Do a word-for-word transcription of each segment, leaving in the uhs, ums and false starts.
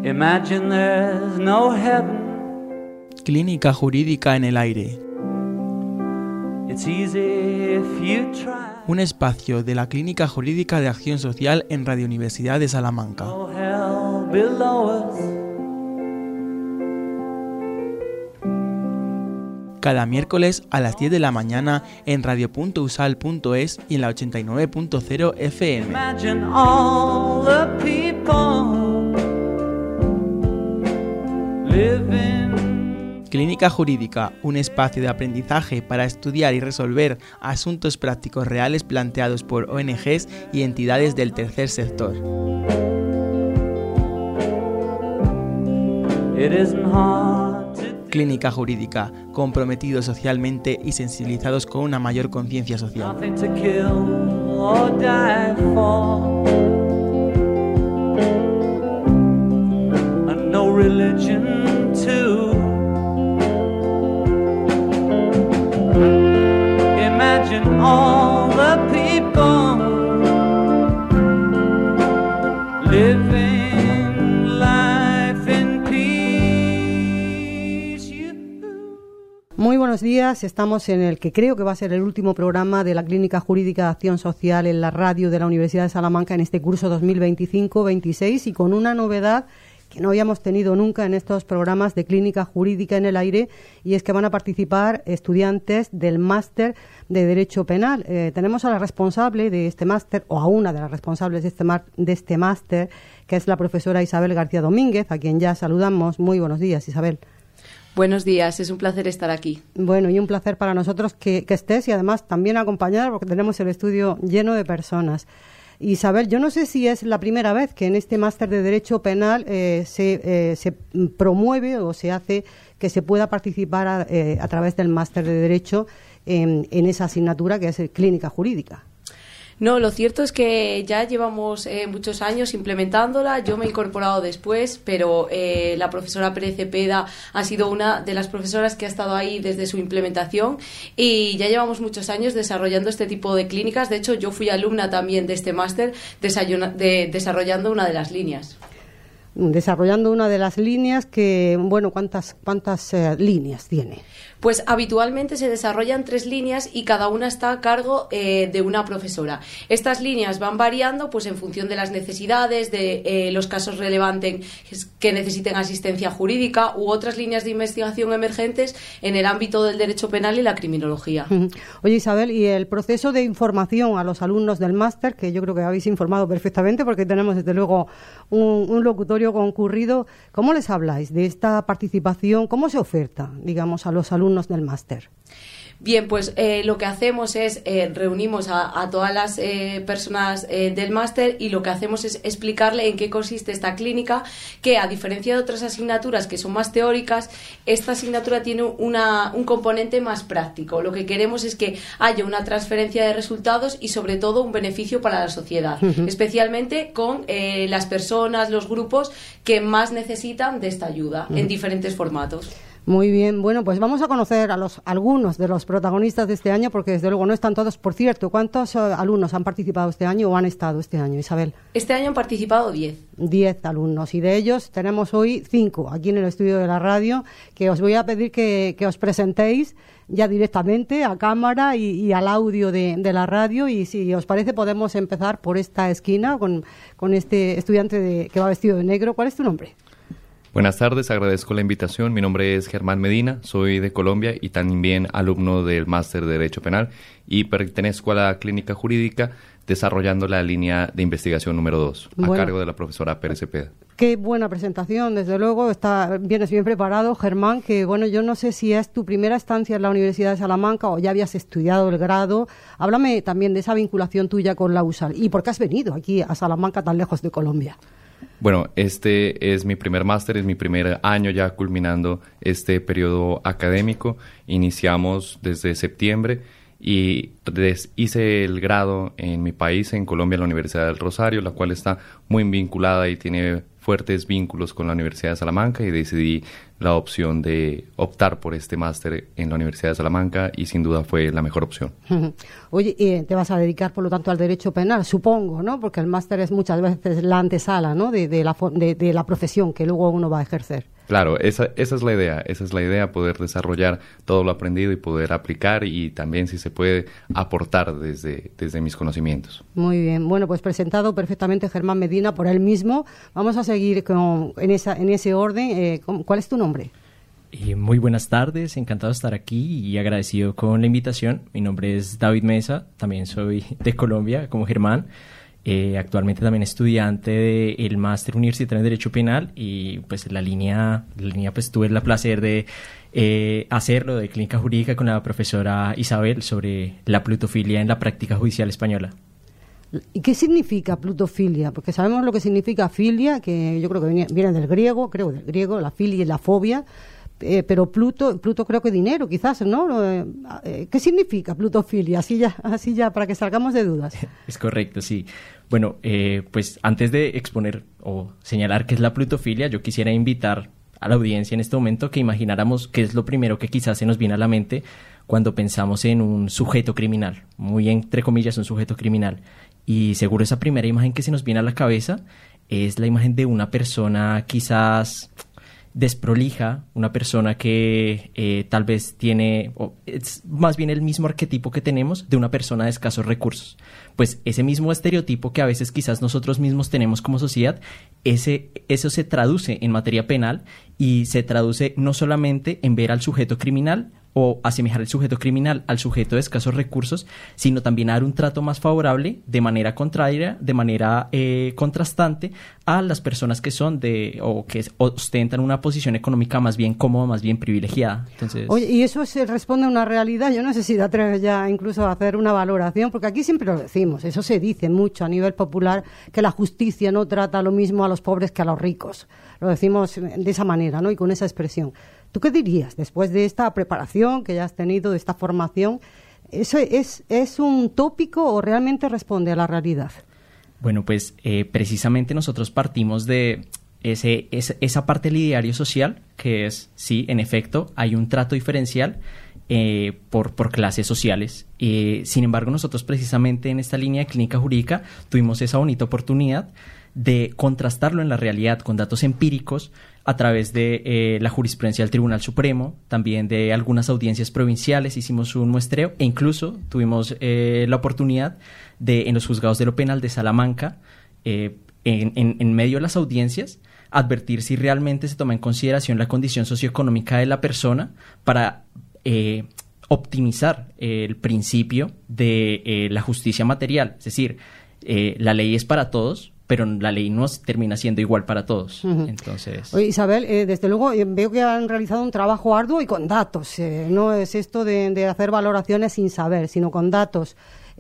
Imagine there's no heaven. Clínica Jurídica en el Aire. It's easy if you try. Un espacio de la Clínica Jurídica de Acción Social en Radio Universidad de Salamanca. No hell below us. Cada miércoles a las diez de la mañana en radio punto usal punto es y en la ochenta y nueve punto cero F M. Imagine all the people living. Clínica Jurídica, un espacio de aprendizaje para estudiar y resolver asuntos prácticos reales planteados por O N Ges y entidades del tercer sector. It isn't hard to Clínica Jurídica, comprometidos socialmente y sensibilizados con una mayor conciencia social. nothing to kill or die for. And no religion too. Imagine all the people living life in peace. You. Muy buenos días, estamos en el que creo que va a ser el último programa de la Clínica Jurídica de Acción Social en la radio de la Universidad de Salamanca en este curso dos mil veinticinco veintiséis y con una novedad que no habíamos tenido nunca en estos programas de Clínica Jurídica en el Aire, y es que van a participar estudiantes del máster de Derecho Penal. Eh, tenemos a la responsable de este máster, o a una de las responsables de este, mar, de este máster, que es la profesora Isabel García Domínguez, a quien ya saludamos. Muy buenos días, Isabel. Buenos días, es un placer estar aquí. Bueno, y un placer para nosotros que, que estés, y además también acompañada, porque tenemos el estudio lleno de personas. Isabel, yo no sé si es la primera vez que en este máster de Derecho Penal eh, se, eh, se promueve o se hace que se pueda participar a, eh, a través del máster de Derecho en, en esa asignatura que es Clínica Jurídica. No, lo cierto es que ya llevamos eh, muchos años implementándola. Yo me he incorporado después, pero eh, la profesora Pérez Cepeda ha sido una de las profesoras que ha estado ahí desde su implementación, y ya llevamos muchos años desarrollando este tipo de clínicas. De hecho, yo fui alumna también de este máster de, desarrollando una de las líneas. Desarrollando una de las líneas que, bueno, ¿cuántas, cuántas eh, líneas tiene? Pues habitualmente se desarrollan tres líneas y cada una está a cargo eh, de una profesora. Estas líneas van variando pues en función de las necesidades, de eh, los casos relevantes que necesiten asistencia jurídica, u otras líneas de investigación emergentes en el ámbito del derecho penal y la criminología. Oye, Isabel, y el proceso de información a los alumnos del máster, que yo creo que habéis informado perfectamente porque tenemos desde luego un, un locutorio concurrido, ¿cómo les habláis de esta participación? ¿Cómo se oferta, digamos, a los alumnos del máster? Bien, pues eh, lo que hacemos es eh, reunimos a, a todas las eh, personas eh, del máster, y lo que hacemos es explicarle en qué consiste esta clínica, que a diferencia de otras asignaturas que son más teóricas, esta asignatura tiene una, un componente más práctico. Lo que queremos es que haya una transferencia de resultados y sobre todo un beneficio para la sociedad, uh-huh. especialmente con eh, las personas, los grupos que más necesitan de esta ayuda, uh-huh. en diferentes formatos. Muy bien, bueno, pues vamos a conocer a los algunos de los protagonistas de este año, porque desde luego no están todos. Por cierto, ¿cuántos uh, alumnos han participado este año o han estado este año, Isabel? Este año han participado diez. Diez alumnos, y de ellos tenemos hoy cinco aquí en el estudio de la radio, que os voy a pedir que, que os presentéis ya directamente a cámara y, y al audio de, de la radio, y si os parece podemos empezar por esta esquina con, con este estudiante de, que va vestido de negro. ¿Cuál es tu nombre? Buenas tardes, agradezco la invitación. Mi nombre es Germán Medina, soy de Colombia y también alumno del Máster de Derecho Penal, y pertenezco a la Clínica Jurídica desarrollando la línea de investigación número dos, bueno, a cargo de la profesora Pérez Cepeda. Qué buena presentación, desde luego, está, vienes bien preparado, Germán, que bueno, yo no sé si es tu primera estancia en la Universidad de Salamanca o ya habías estudiado el grado. Háblame también de esa vinculación tuya con la USAL y por qué has venido aquí a Salamanca tan lejos de Colombia. Bueno, este es mi primer máster, es mi primer año ya culminando este periodo académico. Iniciamos desde septiembre y des, hice el grado en mi país, en Colombia, en la Universidad del Rosario, la cual está muy vinculada y tiene fuertes vínculos con la Universidad de Salamanca y decidí la opción de optar por este máster en la Universidad de Salamanca y sin duda fue la mejor opción. Oye, eh, te vas a dedicar por lo tanto al derecho penal, supongo, ¿no? Porque el máster es muchas veces la antesala, ¿no? de, de, la, de, de la profesión que luego uno va a ejercer. Claro, esa, esa es la idea, esa es la idea, poder desarrollar todo lo aprendido y poder aplicar y también, si se puede, aportar desde, desde mis conocimientos. Muy bien, bueno, pues presentado perfectamente Germán Medina por él mismo, vamos a seguir con, en, esa, en ese orden. Eh, ¿Cuál es tu nombre? Eh, muy buenas tardes, encantado de estar aquí y agradecido con la invitación. Mi nombre es David Mesa, también soy de Colombia, como Germán. Eh, actualmente también estudiante del máster universitario en Derecho Penal y pues la línea, la línea pues tuve el placer de eh, hacerlo de clínica jurídica con la profesora Isabel sobre la plutofilia en la práctica judicial española. ¿Y qué significa plutofilia? Porque sabemos lo que significa filia, que yo creo que viene, viene del griego, creo del griego, la filia y la fobia. Eh, pero Pluto, Pluto creo que dinero, quizás, ¿no? Eh, ¿Qué significa plutofilia? Así ya, así ya, para que salgamos de dudas. Es correcto, sí. Bueno, eh, pues antes de exponer o señalar qué es la plutofilia, yo quisiera invitar a la audiencia en este momento que imagináramos qué es lo primero que quizás se nos viene a la mente cuando pensamos en un sujeto criminal, muy entre comillas un sujeto criminal. Y seguro esa primera imagen que se nos viene a la cabeza es la imagen de una persona quizás desprolija, una persona que eh, tal vez tiene, o es más bien el mismo arquetipo que tenemos de una persona de escasos recursos. Pues ese mismo estereotipo que a veces quizás nosotros mismos tenemos como sociedad, ese, eso se traduce en materia penal y se traduce no solamente en ver al sujeto criminal o asemejar el sujeto criminal al sujeto de escasos recursos, sino también a dar un trato más favorable de manera contraria, de manera eh, contrastante a las personas que son de o que ostentan una posición económica más bien cómoda, más bien privilegiada. Entonces, oye, y eso se responde a una realidad. Yo no sé si te atreves ya incluso a hacer una valoración, porque aquí siempre lo decimos, eso se dice mucho a nivel popular, que la justicia no trata lo mismo a los pobres que a los ricos. Lo decimos de esa manera, ¿no? Y con esa expresión. ¿Tú qué dirías después de esta preparación que ya has tenido, de esta formación? ¿Eso es, es un tópico o realmente responde a la realidad? Bueno, pues eh, precisamente nosotros partimos de ese, ese, esa parte del ideario social, que es, sí, en efecto, hay un trato diferencial eh, por, por clases sociales. Eh, sin embargo, nosotros precisamente en esta línea de clínica jurídica tuvimos esa bonita oportunidad de contrastarlo en la realidad con datos empíricos a través de eh, la jurisprudencia del Tribunal Supremo, también de algunas audiencias provinciales, hicimos un muestreo e incluso tuvimos eh, la oportunidad de, en los juzgados de lo penal de Salamanca, eh, en, en, en medio de las audiencias, advertir si realmente se toma en consideración la condición socioeconómica de la persona para eh, optimizar eh, el principio de eh, la justicia material. Es decir, eh, la ley es para todos, pero la ley no termina siendo igual para todos. Uh-huh. Entonces, oye, Isabel, eh, desde luego eh, veo que han realizado un trabajo arduo y con datos. Eh, no es esto de, de hacer valoraciones sin saber, sino con datos.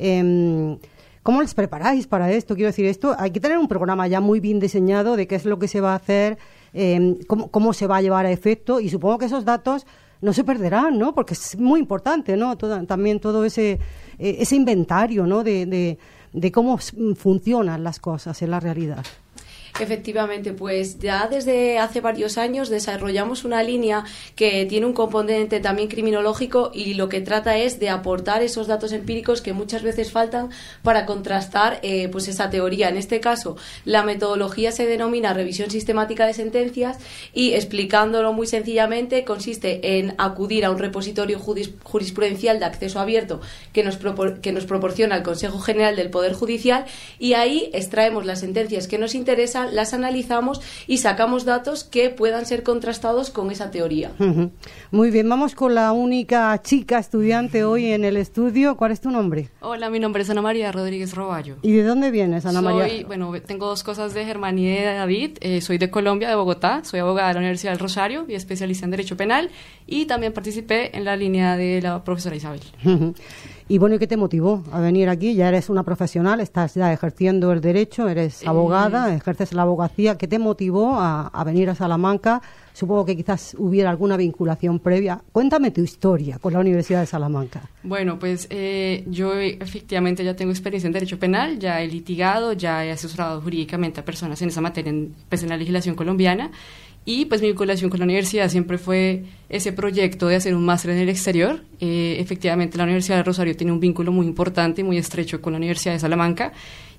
Eh, ¿Cómo les preparáis para esto? Quiero decir, esto hay que tener un programa ya muy bien diseñado de qué es lo que se va a hacer, eh, cómo, cómo se va a llevar a efecto, y supongo que esos datos no se perderán, ¿no? Porque es muy importante, ¿no? Todo, también todo ese, eh, ese inventario, ¿no? De, de de cómo funcionan las cosas en la realidad. Efectivamente, pues ya desde hace varios años desarrollamos una línea que tiene un componente también criminológico y lo que trata es de aportar esos datos empíricos que muchas veces faltan para contrastar eh, pues esa teoría. En este caso, la metodología se denomina revisión sistemática de sentencias y, explicándolo muy sencillamente, consiste en acudir a un repositorio juris, jurisprudencial de acceso abierto que nos, propor, que nos proporciona el Consejo General del Poder Judicial, y ahí extraemos las sentencias que nos interesan, las analizamos y sacamos datos que puedan ser contrastados con esa teoría. Uh-huh. Muy bien, vamos con la única chica estudiante hoy en el estudio. ¿Cuál es tu nombre? Hola, mi nombre es Ana María Rodríguez Roballo. ¿Y de dónde vienes, Ana soy, María? Bueno, tengo dos cosas de Germán y de David. Eh, soy de Colombia, de Bogotá. Soy abogada de la Universidad del Rosario y especialista en Derecho Penal, y también participé en la línea de la profesora Isabel. Uh-huh. Y bueno, ¿y qué te motivó a venir aquí? Ya eres una profesional, estás ya ejerciendo el derecho, eres abogada, eh... ejerces la abogacía. ¿Qué te motivó a, a venir a Salamanca? Supongo que quizás hubiera alguna vinculación previa. Cuéntame tu historia con la Universidad de Salamanca. Bueno, pues eh, yo efectivamente ya tengo experiencia en derecho penal, ya he litigado, ya he asesorado jurídicamente a personas en esa materia, en, pues en la legislación colombiana. Y pues mi vinculación con la universidad siempre fue ese proyecto de hacer un máster en el exterior. Eh, efectivamente la Universidad de Rosario tiene un vínculo muy importante y muy estrecho con la Universidad de Salamanca,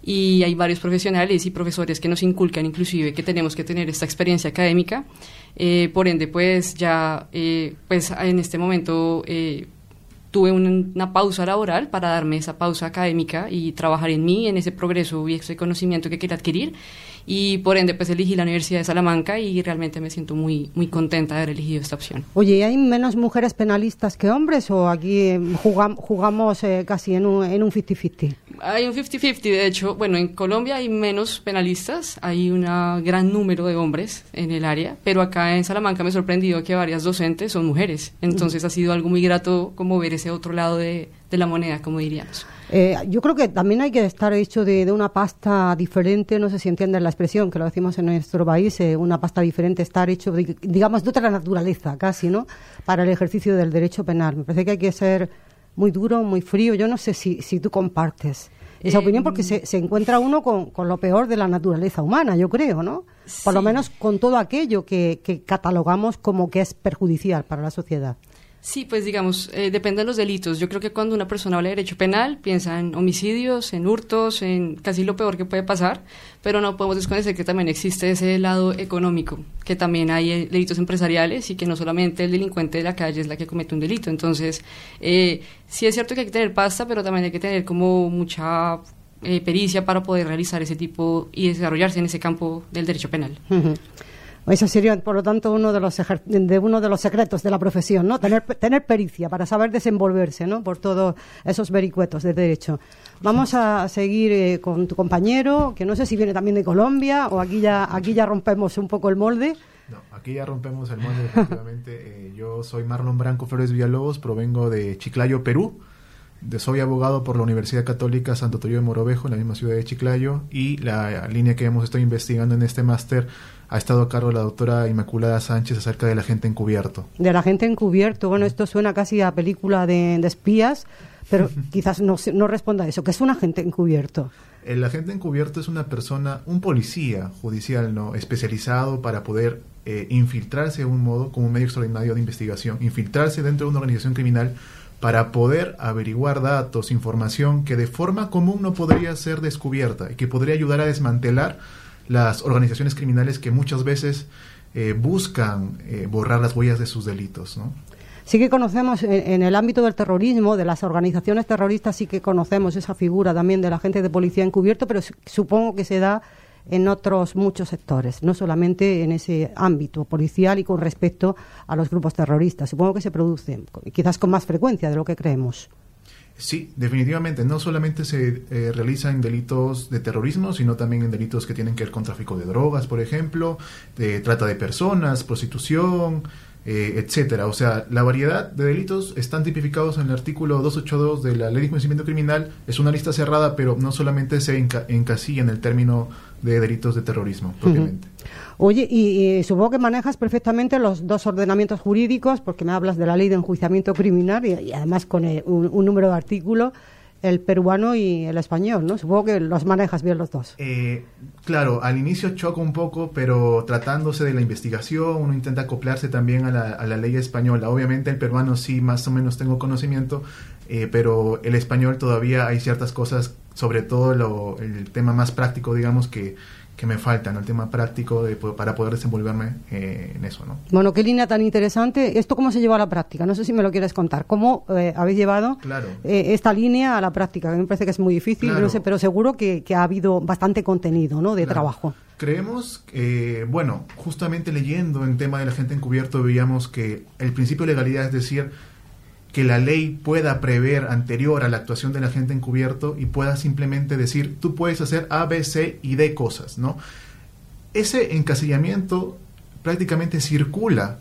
y hay varios profesionales y profesores que nos inculcan inclusive que tenemos que tener esta experiencia académica. Eh, por ende, pues ya eh, pues en este momento eh, tuve un, una pausa laboral para darme esa pausa académica y trabajar en mí, en ese progreso y ese conocimiento que quería adquirir. Y por ende pues elegí la Universidad de Salamanca y realmente me siento muy muy contenta de haber elegido esta opción. Oye, ¿hay menos mujeres penalistas que hombres o aquí eh, jugam, jugamos eh, casi en un en un cincuenta cincuenta? Hay un cincuenta cincuenta, de hecho. Bueno, en Colombia hay menos penalistas, hay un gran número de hombres en el área, pero acá en Salamanca me ha sorprendido que varias docentes son mujeres, entonces mm. ha sido algo muy grato como ver ese otro lado de, de la moneda, como diríamos. Eh, yo creo que también hay que estar hecho de, de una pasta diferente, no sé si entienden la expresión, que lo decimos en nuestro país, eh, una pasta diferente, estar hecho, de, digamos, de otra naturaleza casi, ¿no?, para el ejercicio del derecho penal. Me parece que hay que ser muy duro, muy frío. Yo no sé si, si tú compartes esa eh, opinión, porque se, se encuentra uno con, con lo peor de la naturaleza humana, yo creo, ¿no? Sí. Por lo menos con todo aquello que, que catalogamos como que es perjudicial para la sociedad. Sí, pues digamos, eh, depende de los delitos. Yo creo que cuando una persona habla de derecho penal, piensa en homicidios, en hurtos, en casi lo peor que puede pasar, pero no podemos desconocer que también existe ese lado económico, que también hay eh, delitos empresariales y que no solamente el delincuente de la calle es la que comete un delito. Entonces, eh, sí es cierto que hay que tener pasta, pero también hay que tener como mucha eh, pericia para poder realizar ese tipo y desarrollarse en ese campo del derecho penal. Uh-huh. Eso sería, por lo tanto, uno de los ejer- de uno de los secretos de la profesión, ¿no? Tener tener pericia para saber desenvolverse, ¿no?, por todos esos vericuetos de derecho. Vamos a seguir eh, con tu compañero, que no sé si viene también de Colombia o aquí ya aquí ya rompemos un poco el molde. No, aquí ya rompemos el molde, efectivamente. eh, yo soy Marlon Branco Flores Villalobos, provengo de Chiclayo, Perú. De, soy abogado por la Universidad Católica Santo Toribio de Mogrovejo, en la misma ciudad de Chiclayo, y la línea que hemos estado investigando en este máster ha estado a cargo de la doctora Inmaculada Sánchez acerca del agente encubierto. Del agente encubierto, bueno, esto suena casi a película de, de espías, pero quizás no, no responda a eso. ¿Qué es un agente encubierto? El agente encubierto es una persona, un policía judicial, ¿no?, especializado para poder eh, infiltrarse de un modo como un medio extraordinario de investigación, infiltrarse dentro de una organización criminal para poder averiguar datos, información que de forma común no podría ser descubierta y que podría ayudar a desmantelar las organizaciones criminales que muchas veces eh, buscan eh, borrar las huellas de sus delitos, ¿no? Sí que conocemos en, en el ámbito del terrorismo, de las organizaciones terroristas, sí que conocemos esa figura también del agente de policía encubierto, pero supongo que se da en otros muchos sectores, no solamente en ese ámbito policial y con respecto a los grupos terroristas. Supongo que se produce, quizás con más frecuencia de lo que creemos. Sí, definitivamente. No solamente se eh, realizan delitos de terrorismo, sino también en delitos que tienen que ver con tráfico de drogas, por ejemplo, de trata de personas, prostitución, eh, etcétera. O sea, la variedad de delitos están tipificados en el artículo doscientos ochenta y dos de la Ley de Enjuiciamiento Criminal. Es una lista cerrada, pero no solamente se enca- encasilla en el término de delitos de terrorismo propiamente. Uh-huh. Oye, y, y supongo que manejas perfectamente los dos ordenamientos jurídicos, porque me hablas de la Ley de Enjuiciamiento Criminal y, y además con el, un, un número de artículos, el peruano y el español, ¿no? Supongo que los manejas bien los dos. Eh, claro, al inicio choca un poco, pero tratándose de la investigación, uno intenta acoplarse también a la, a la ley española. Obviamente el peruano sí más o menos tengo conocimiento, eh, pero el español todavía hay ciertas cosas, sobre todo lo, el tema más práctico, digamos, que que me falta, ¿no? El tema práctico de, para poder desenvolverme eh, en eso, ¿no? Bueno, qué línea tan interesante. ¿Esto cómo se lleva a la práctica? No sé si me lo quieres contar. ¿Cómo eh, habéis llevado claro. eh, esta línea a la práctica? A mí me parece que es muy difícil, claro. no sé, pero seguro que, que ha habido bastante contenido, ¿no?, de claro. trabajo. Creemos, eh, bueno, justamente leyendo en tema del agente encubierto veíamos que el principio de legalidad, es decir, que la ley pueda prever anterior a la actuación del agente encubierto y pueda simplemente decir, tú puedes hacer A, B, C y D cosas, ¿no? Ese encasillamiento prácticamente circula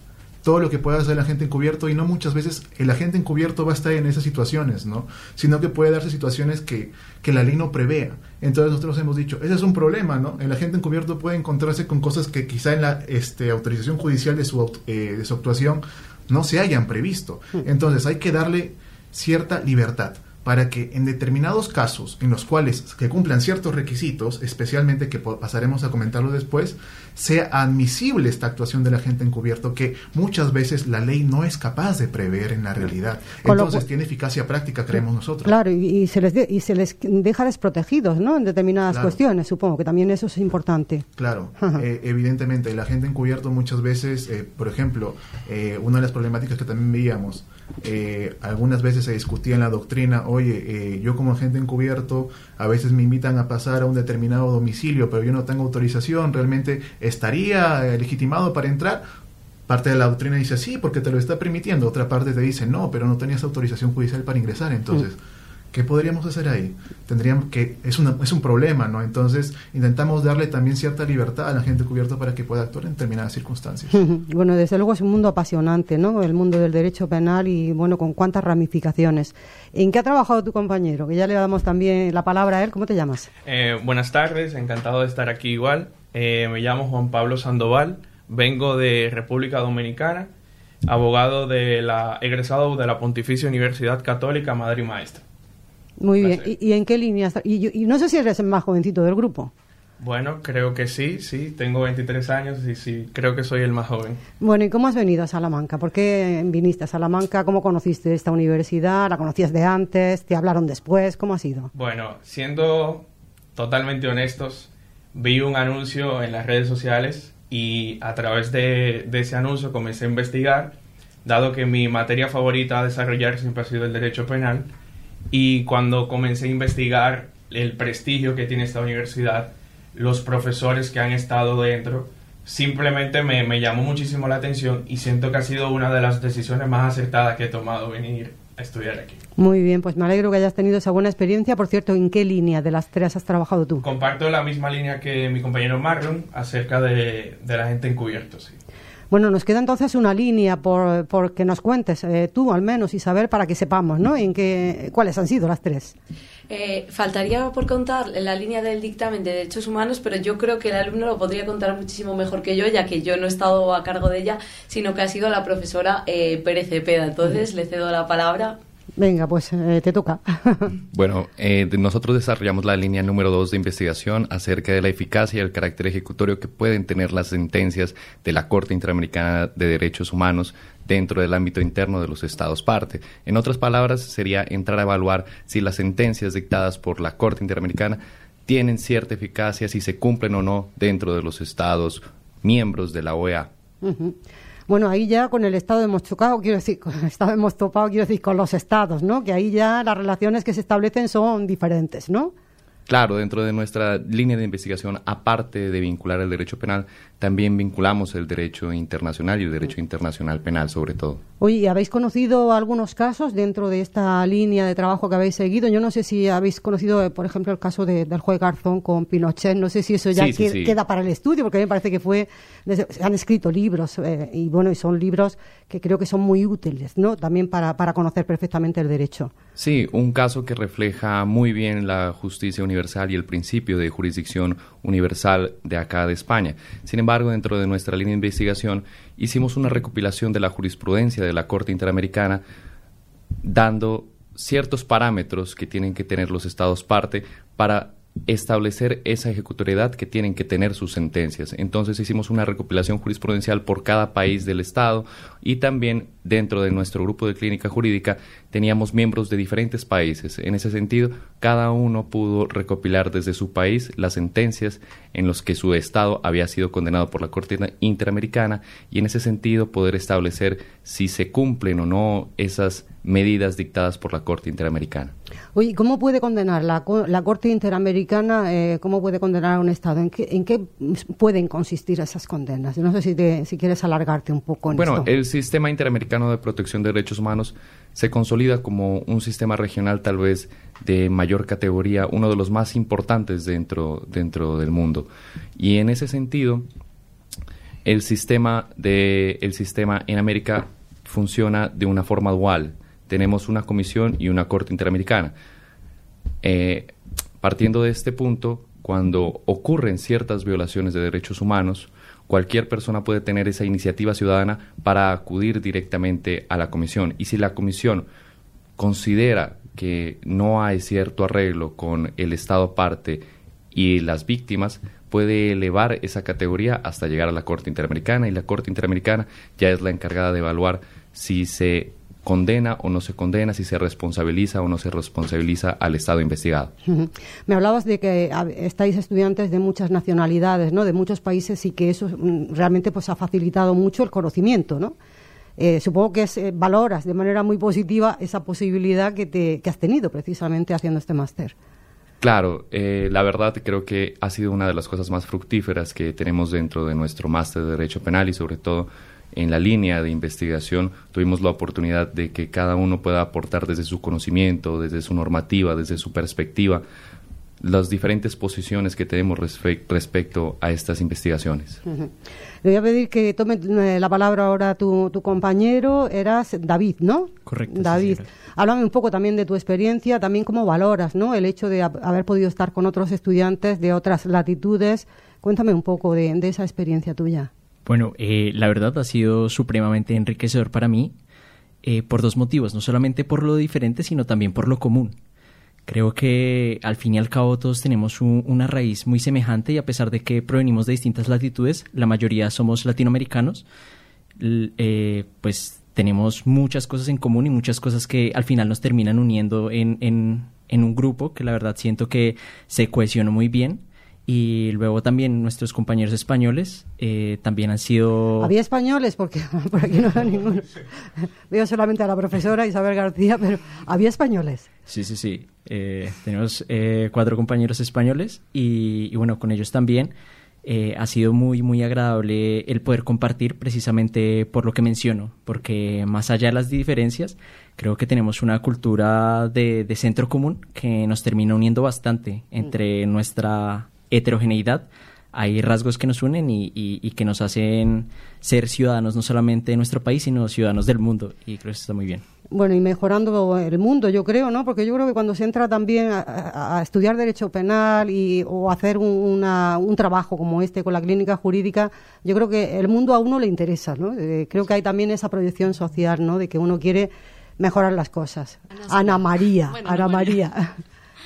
todo lo que pueda hacer el agente encubierto, y no muchas veces el agente encubierto va a estar en esas situaciones, ¿no? Sino que puede darse situaciones que, que la ley no prevea. Entonces nosotros hemos dicho, ese es un problema, ¿no? El agente encubierto puede encontrarse con cosas que quizá en la este, autorización judicial de su, eh, de su actuación no se hayan previsto. Entonces hay que darle cierta libertad para que en determinados casos en los cuales que cumplan ciertos requisitos, especialmente que pasaremos a comentarlo después, sea admisible esta actuación del agente encubierto, que muchas veces la ley no es capaz de prever en la realidad. Entonces cu- tiene eficacia práctica, creemos nosotros. Claro, y, y, se les de, y se les deja desprotegidos, ¿no?, en determinadas claro. cuestiones, supongo que también eso es importante. Claro, eh, evidentemente el agente encubierto muchas veces, eh, por ejemplo, eh, una de las problemáticas que también veíamos, eh, algunas veces se discutía en la doctrina, oye, eh, yo como agente encubierto a veces me invitan a pasar a un determinado domicilio, pero yo no tengo autorización, ¿realmente estaría eh, legitimado para entrar? Parte de la doctrina dice sí, porque te lo está permitiendo. Otra parte te dice no, pero no tenías autorización judicial para ingresar. Entonces, mm. ¿qué podríamos hacer ahí? Tendríamos que, es, una, es un problema, ¿no? Entonces, intentamos darle también cierta libertad al agente encubierto para que pueda actuar en determinadas circunstancias. Bueno, desde luego es un mundo apasionante, ¿no?, el mundo del derecho penal, y bueno, con cuántas ramificaciones. ¿En qué ha trabajado tu compañero? Que ya le damos también la palabra a él. ¿Cómo te llamas? Eh, buenas tardes, encantado de estar aquí igual. Eh, me llamo Juan Pablo Sandoval, vengo de República Dominicana, abogado de la egresado de la Pontificia Universidad Católica Madre y Maestra. Muy bien. ¿Y, ¿Y en qué línea estás? Y, y no sé si eres el más jovencito del grupo. Bueno, creo que sí, sí, tengo veintitrés años y sí, creo que soy el más joven. Bueno, ¿y cómo has venido a Salamanca? ¿Por qué viniste a Salamanca? ¿Cómo conociste esta universidad? ¿La conocías de antes? ¿Te hablaron después? ¿Cómo ha sido? Bueno, siendo totalmente honestos, vi un anuncio en las redes sociales y a través de, de ese anuncio comencé a investigar, dado que mi materia favorita a desarrollar siempre ha sido el derecho penal, y cuando comencé a investigar el prestigio que tiene esta universidad, los profesores que han estado dentro, simplemente me, me llamó muchísimo la atención y siento que ha sido una de las decisiones más acertadas que he tomado venir a estudiar aquí. Muy bien, pues me alegro que hayas tenido esa buena experiencia. Por cierto, ¿en qué línea de las tres has trabajado tú? Comparto la misma línea que mi compañero Marlon acerca de, de la gente encubierto, sí. Bueno, nos queda entonces una línea por, por que nos cuentes, eh, tú al menos, Isabel, para que sepamos, ¿no?, en qué, cuáles han sido las tres. Eh, faltaría por contar la línea del dictamen de derechos humanos, pero yo creo que el alumno lo podría contar muchísimo mejor que yo, ya que yo no he estado a cargo de ella, sino que ha sido la profesora eh, Pérez Cepeda. Entonces, le cedo la palabra. Venga, pues eh, te toca. Bueno, eh, nosotros desarrollamos la línea número dos de investigación acerca de la eficacia y el carácter ejecutorio que pueden tener las sentencias de la Corte Interamericana de Derechos Humanos dentro del ámbito interno de los estados parte. En otras palabras, sería entrar a evaluar si las sentencias dictadas por la Corte Interamericana tienen cierta eficacia, si se cumplen o no dentro de los estados miembros de la O E A. Uh-huh. Bueno, ahí ya con el Estado hemos chocado, quiero decir, con el Estado hemos topado, quiero decir, con los Estados, ¿no? Que ahí ya las relaciones que se establecen son diferentes, ¿no? Claro, dentro de nuestra línea de investigación, aparte de vincular el derecho penal, también vinculamos el derecho internacional y el derecho internacional penal, sobre todo. Oye, ¿y habéis conocido algunos casos dentro de esta línea de trabajo que habéis seguido? Yo no sé si habéis conocido, por ejemplo, el caso de, del juez Garzón con Pinochet. No sé si eso ya sí, sí, que, sí. queda para el estudio, porque a mí me parece que fue... Desde, se han escrito libros, eh, y bueno, y son libros que creo que son muy útiles, ¿no?, también para, para conocer perfectamente el derecho. Sí, un caso que refleja muy bien la justicia universal y el principio de jurisdicción universal de acá de España. Sin embargo, dentro de nuestra línea de investigación hicimos una recopilación de la jurisprudencia de la Corte Interamericana, dando ciertos parámetros que tienen que tener los estados parte para establecer esa ejecutoriedad que tienen que tener sus sentencias. Entonces hicimos una recopilación jurisprudencial por cada país del Estado, y también dentro de nuestro grupo de clínica jurídica teníamos miembros de diferentes países. En ese sentido, cada uno pudo recopilar desde su país las sentencias en los que su Estado había sido condenado por la Corte Interamericana, y en ese sentido poder establecer si se cumplen o no esas medidas dictadas por la Corte Interamericana. Oye, ¿cómo puede condenar la, la Corte Interamericana, eh, cómo puede condenar a un Estado? ¿En qué, en qué pueden consistir esas condenas? No sé si, te, si quieres alargarte un poco en bueno, esto. El Sistema Interamericano de Protección de Derechos Humanos se consolida como un sistema regional tal vez de mayor categoría, uno de los más importantes dentro, dentro del mundo. Y en ese sentido, El sistema, de, el sistema en América funciona de una forma dual. Tenemos una comisión y una corte interamericana. Eh, partiendo de este punto, cuando ocurren ciertas violaciones de derechos humanos, cualquier persona puede tener esa iniciativa ciudadana para acudir directamente a la comisión. Y si la comisión considera que no hay cierto arreglo con el Estado parte y las víctimas, puede elevar esa categoría hasta llegar a la Corte Interamericana, y la Corte Interamericana ya es la encargada de evaluar si se condena o no se condena, si se responsabiliza o no se responsabiliza al Estado investigado. Uh-huh. Me hablabas de que estáis estudiantes de muchas nacionalidades, ¿no?, de muchos países, y que eso realmente pues ha facilitado mucho el conocimiento, ¿no? Eh, supongo que es, eh, valoras de manera muy positiva esa posibilidad que, te, que has tenido precisamente haciendo este máster. Claro, eh, la verdad creo que ha sido una de las cosas más fructíferas que tenemos dentro de nuestro máster de Derecho Penal, y sobre todo en la línea de investigación tuvimos la oportunidad de que cada uno pueda aportar desde su conocimiento, desde su normativa, desde su perspectiva, las diferentes posiciones que tenemos respe- respecto a estas investigaciones. Uh-huh. Le voy a pedir que tome la palabra ahora tu, tu compañero. Eras David, ¿no? Correcto. David, sí, háblame un poco también de tu experiencia, también cómo valoras, ¿no?, el hecho de haber podido estar con otros estudiantes de otras latitudes. Cuéntame un poco de, de esa experiencia tuya. Bueno, eh, la verdad ha sido supremamente enriquecedor para mí, eh, por dos motivos, no solamente por lo diferente, sino también por lo común. Creo que al fin y al cabo todos tenemos un, una raíz muy semejante, y a pesar de que provenimos de distintas latitudes, la mayoría somos latinoamericanos, l- eh, pues tenemos muchas cosas en común y muchas cosas que al final nos terminan uniendo en, en, en un grupo que la verdad siento que se cohesionó muy bien. Y luego también nuestros compañeros españoles eh, también han sido... ¿Había españoles? Porque por aquí no era ninguno. Veo solamente a la profesora Isabel García, pero ¿había españoles? Sí, sí, sí. Eh, tenemos eh, cuatro compañeros españoles y, y bueno, con ellos también eh, ha sido muy, muy agradable el poder compartir, precisamente por lo que menciono, porque más allá de las diferencias, creo que tenemos una cultura de, de centro común que nos termina uniendo bastante entre nuestra heterogeneidad. Hay rasgos que nos unen y, y, y que nos hacen ser ciudadanos no solamente de nuestro país, sino ciudadanos del mundo, y creo que eso está muy bien. Bueno, y mejorando el mundo, yo creo, ¿no? Porque yo creo que cuando se entra también a, a estudiar Derecho Penal y, o hacer un, una, un trabajo como este con la clínica jurídica, yo creo que el mundo a uno le interesa, ¿no? Eh, creo que hay también esa proyección social, ¿no?, de que uno quiere mejorar las cosas. Ana, Ana María, bueno, Ana María. María.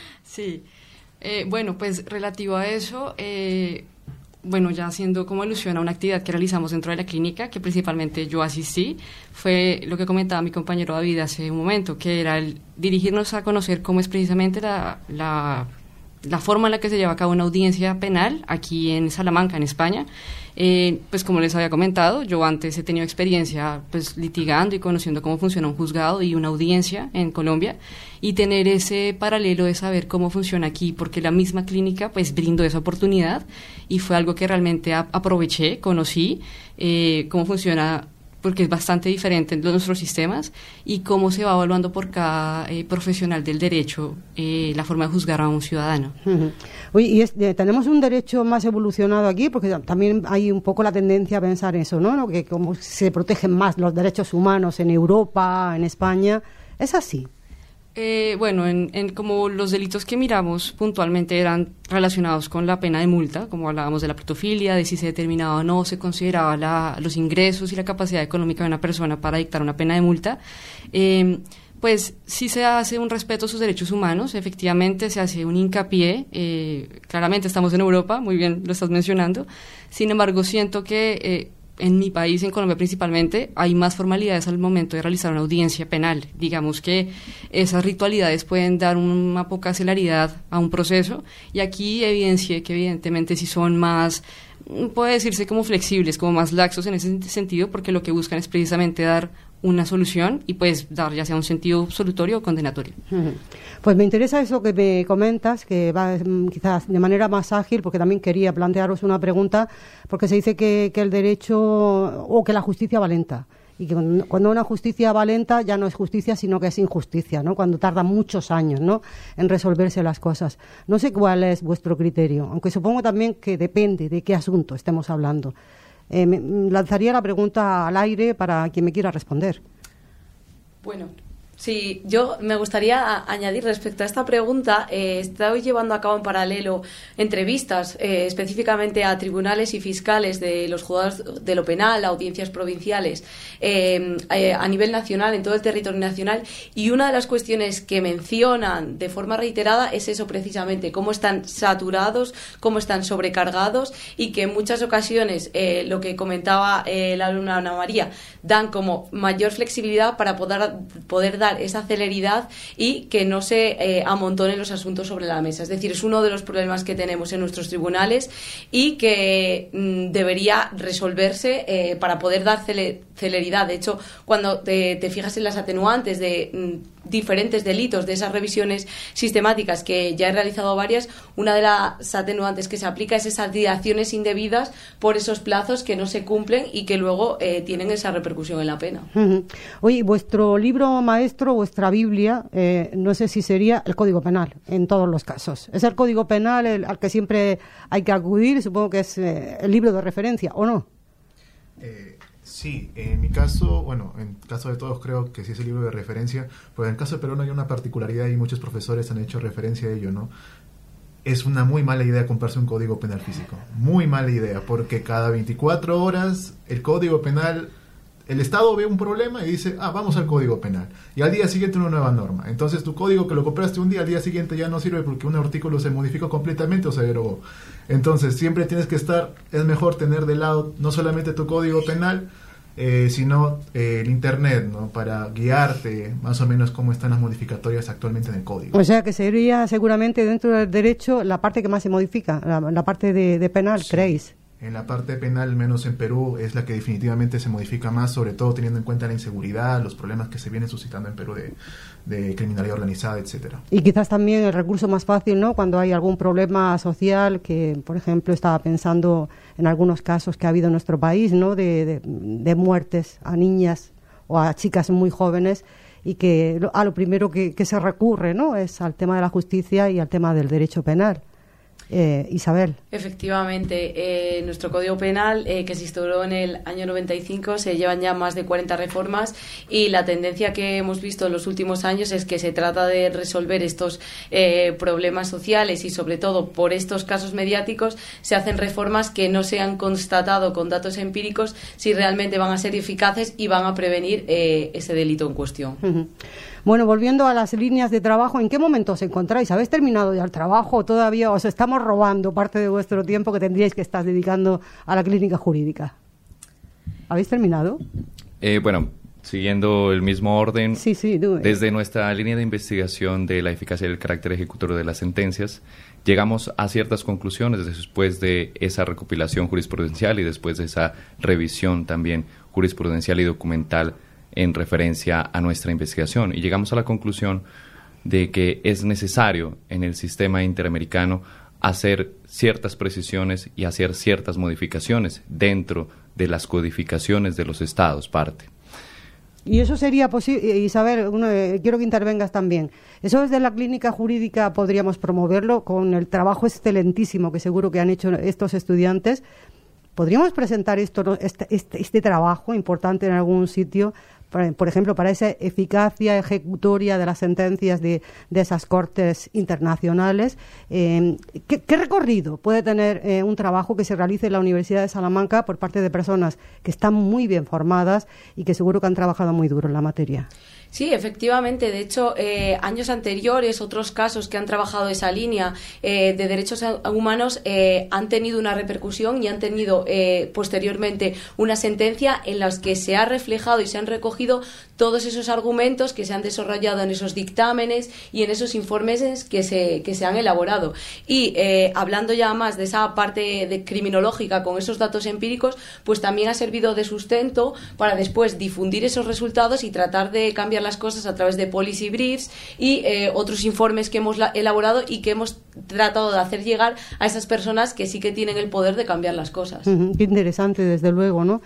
Sí. Eh, bueno, pues relativo a eso, eh, bueno, ya haciendo como alusión a una actividad que realizamos dentro de la clínica, que principalmente yo asistí, fue lo que comentaba mi compañero David hace un momento, que era el dirigirnos a conocer cómo es precisamente la, la, la forma en la que se lleva a cabo una audiencia penal aquí en Salamanca, en España. Eh, pues como les había comentado, yo antes he tenido experiencia pues litigando y conociendo cómo funciona un juzgado y una audiencia en Colombia, y tener ese paralelo de saber cómo funciona aquí, porque la misma clínica pues brindó esa oportunidad y fue algo que realmente a- aproveché, conocí eh, cómo funciona, porque es bastante diferente en nuestros sistemas, y cómo se va evaluando por cada eh, profesional del derecho eh, la forma de juzgar a un ciudadano. Uh-huh. Oye, y es, eh, tenemos un derecho más evolucionado aquí, porque también hay un poco la tendencia a pensar eso, ¿no? ¿no? Que como se protegen más los derechos humanos en Europa, en España, ¿es así? Eh, bueno, en, en como los delitos que miramos puntualmente eran relacionados con la pena de multa, como hablábamos de la plutofilia, de si se determinaba o no se consideraba la, los ingresos y la capacidad económica de una persona para dictar una pena de multa, eh, pues sí se hace un respeto a sus derechos humanos, efectivamente se hace un hincapié, eh, claramente estamos en Europa, muy bien lo estás mencionando, sin embargo siento que eh, en mi país, en Colombia principalmente, hay más formalidades al momento de realizar una audiencia penal. Digamos que esas ritualidades pueden dar una poca celeridad a un proceso, y aquí evidencié que evidentemente sí son más, puede decirse como flexibles, como más laxos en ese sentido, porque lo que buscan es precisamente dar una solución y pues dar ya sea un sentido absolutorio o condenatorio. Pues me interesa eso que me comentas, que va quizás de manera más ágil, porque también quería plantearos una pregunta, porque se dice que, que el derecho o que la justicia va lenta, y que cuando una justicia va lenta ya no es justicia, sino que es injusticia, ¿no? Cuando tarda muchos años, ¿no?, en resolverse las cosas. No sé cuál es vuestro criterio, aunque supongo también que depende de qué asunto estemos hablando. Eh, me, lanzaría la pregunta al aire para quien me quiera responder. Bueno, sí, yo me gustaría a, añadir respecto a esta pregunta, eh, estoy llevando a cabo en paralelo entrevistas eh, específicamente a tribunales y fiscales de los juzgados de lo penal, audiencias provinciales eh, eh, a nivel nacional, en todo el territorio nacional, y una de las cuestiones que mencionan de forma reiterada es eso precisamente, cómo están saturados, cómo están sobrecargados y que en muchas ocasiones, eh, lo que comentaba eh, la alumna Ana María, dan como mayor flexibilidad para poder, poder dar esa celeridad y que no se eh, amontonen los asuntos sobre la mesa. Es decir, es uno de los problemas que tenemos en nuestros tribunales y que mm, debería resolverse eh, para poder dar cele celeridad. De hecho, cuando te, te fijas en las atenuantes de mm, diferentes delitos, de esas revisiones sistemáticas que ya he realizado varias, una de las atenuantes que se aplica es esas dilaciones indebidas por esos plazos que no se cumplen y que luego eh, tienen esa repercusión en la pena. Uh-huh. Oye, vuestro libro maestro, vuestra Biblia, eh, no sé si sería el Código Penal en todos los casos. ¿Es el Código Penal el, al que siempre hay que acudir? Supongo que es eh, el libro de referencia, ¿o no? Eh, sí, en mi caso, bueno, en el caso de todos creo que sí es el libro de referencia, pero en el caso de Perú no hay una particularidad y muchos profesores han hecho referencia a ello, ¿no? Es una muy mala idea comprarse un código penal físico, muy mala idea, porque cada veinticuatro horas el código penal, el Estado ve un problema y dice, ah, vamos al código penal, y al día siguiente una nueva norma. Entonces tu código que lo compraste un día, al día siguiente ya no sirve porque un artículo se modificó completamente o se derogó. Entonces siempre tienes que estar, es mejor tener de lado no solamente tu código penal, eh, sino eh, el internet, ¿no? Para guiarte más o menos cómo están las modificatorias actualmente en el código. O sea que sería seguramente dentro del derecho la parte que más se modifica, la, la parte de, de penal, sí. ¿Creéis? En la parte penal, menos en Perú, es la que definitivamente se modifica más, sobre todo teniendo en cuenta la inseguridad, los problemas que se vienen suscitando en Perú de, de criminalidad organizada, etcétera. Y quizás también el recurso más fácil, ¿no? Cuando hay algún problema social, que por ejemplo estaba pensando en algunos casos que ha habido en nuestro país, ¿no? De, de, de muertes a niñas o a chicas muy jóvenes, y que a lo primero que, que se recurre, ¿no? Es al tema de la justicia y al tema del derecho penal. Eh, Isabel. Efectivamente, eh, nuestro Código Penal, eh, que se instauró en el año noventa y cinco, se llevan ya más de cuarenta reformas y la tendencia que hemos visto en los últimos años es que se trata de resolver estos eh, problemas sociales y sobre todo por estos casos mediáticos se hacen reformas que no se han constatado con datos empíricos si realmente van a ser eficaces y van a prevenir eh, ese delito en cuestión. Uh-huh. Bueno, volviendo a las líneas de trabajo, ¿en qué momento os encontráis? ¿Habéis terminado ya el trabajo o todavía os estamos robando parte de vuestro tiempo que tendríais que estar dedicando a la clínica jurídica? ¿Habéis terminado? Eh, bueno, siguiendo el mismo orden, sí, sí, tú, eh. desde nuestra línea de investigación de la eficacia del carácter ejecutorio de las sentencias, llegamos a ciertas conclusiones después de esa recopilación jurisprudencial y después de esa revisión también jurisprudencial y documental en referencia a nuestra investigación, y llegamos a la conclusión de que es necesario en el sistema interamericano hacer ciertas precisiones y hacer ciertas modificaciones dentro de las codificaciones de los estados parte. Y eso sería posible, Isabel, uno, eh, quiero que intervengas también. Eso desde la clínica jurídica podríamos promoverlo con el trabajo excelentísimo que seguro que han hecho estos estudiantes. ¿Podríamos presentar esto, este, este, este trabajo importante en algún sitio, por, por ejemplo, para esa eficacia ejecutoria de las sentencias de, de esas cortes internacionales? Eh, ¿qué, ¿Qué recorrido puede tener eh, un trabajo que se realice en la Universidad de Salamanca por parte de personas que están muy bien formadas y que seguro que han trabajado muy duro en la materia? Sí, efectivamente. De hecho, eh, años anteriores, otros casos que han trabajado esa línea eh, de derechos humanos eh, han tenido una repercusión y han tenido eh, posteriormente una sentencia en las que se ha reflejado y se han recogido todos esos argumentos que se han desarrollado en esos dictámenes y en esos informes que se, que se han elaborado. Y eh, hablando ya más de esa parte de criminológica con esos datos empíricos, pues también ha servido de sustento para después difundir esos resultados y tratar de cambiar las cosas a través de policy briefs y eh, otros informes que hemos elaborado y que hemos tratado de hacer llegar a esas personas que sí que tienen el poder de cambiar las cosas. Uh-huh, qué interesante, desde luego, ¿no?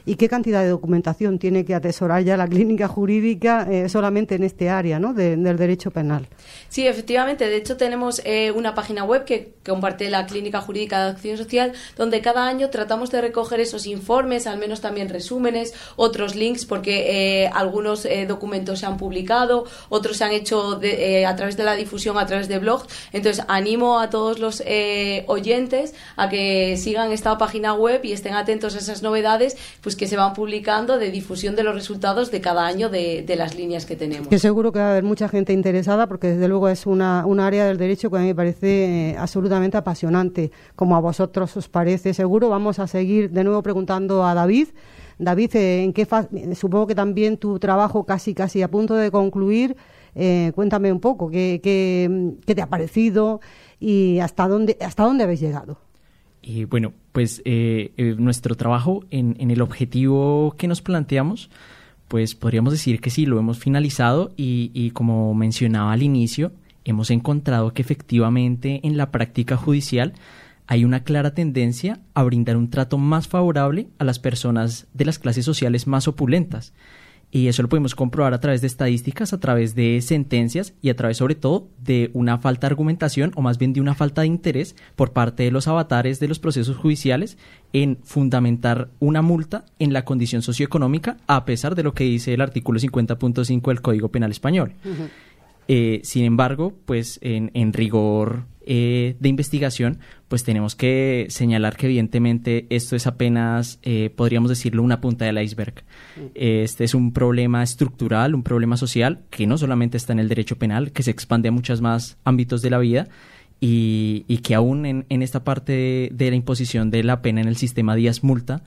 y qué cantidad de documentación tiene que atesorar ya la clínica jurídica eh, solamente en este área, ¿no?, de, del derecho penal. Sí, efectivamente. De hecho, tenemos eh, una página web que, que comparte la Clínica Jurídica de Acción Social, donde cada año tratamos de recoger esos informes, al menos también resúmenes, otros links, porque eh, algunos eh, documentos se han publicado, otros se han hecho de, eh, a través de la difusión, a través de blogs. Entonces, animo a todos los eh, oyentes a que sigan esta página web y estén atentos a esas novedades, pues que se van publicando, de difusión de los resultados de cada año de, de las líneas que tenemos. Que seguro que va a haber mucha gente interesada, porque desde luego es una, una área del derecho que a mí me parece eh, absolutamente apasionante, como a vosotros os parece. Seguro vamos a seguir de nuevo preguntando a David. David, eh, ¿en qué fa- supongo que también tu trabajo casi casi a punto de concluir? Eh, cuéntame un poco, ¿qué, qué, qué te ha parecido y hasta dónde, hasta dónde habéis llegado? Y bueno, pues eh, eh, nuestro trabajo en, en el objetivo que nos planteamos, pues podríamos decir que sí, lo hemos finalizado y, y como mencionaba al inicio, hemos encontrado que efectivamente en la práctica judicial hay una clara tendencia a brindar un trato más favorable a las personas de las clases sociales más opulentas. Y eso lo podemos comprobar a través de estadísticas, a través de sentencias y a través sobre todo de una falta de argumentación, o más bien de una falta de interés por parte de los avatares de los procesos judiciales en fundamentar una multa en la condición socioeconómica, a pesar de lo que dice el artículo cincuenta punto cinco del Código Penal Español. Uh-huh. Eh, sin embargo, pues en, en rigor eh, de investigación, pues tenemos que señalar que evidentemente esto es apenas, eh, podríamos decirlo, una punta del iceberg. Este es un problema estructural, un problema social que no solamente está en el derecho penal, que se expande a muchos más ámbitos de la vida y, y que aún en, en esta parte de, de la imposición de la pena en el sistema Díaz-Multa,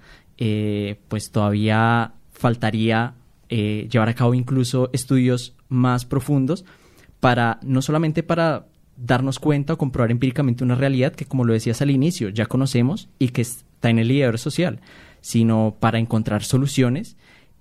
eh, pues todavía faltaría eh, llevar a cabo incluso estudios más profundos para no solamente para darnos cuenta o comprobar empíricamente una realidad que, como lo decías al inicio, ya conocemos y que está en el ideario social, sino para encontrar soluciones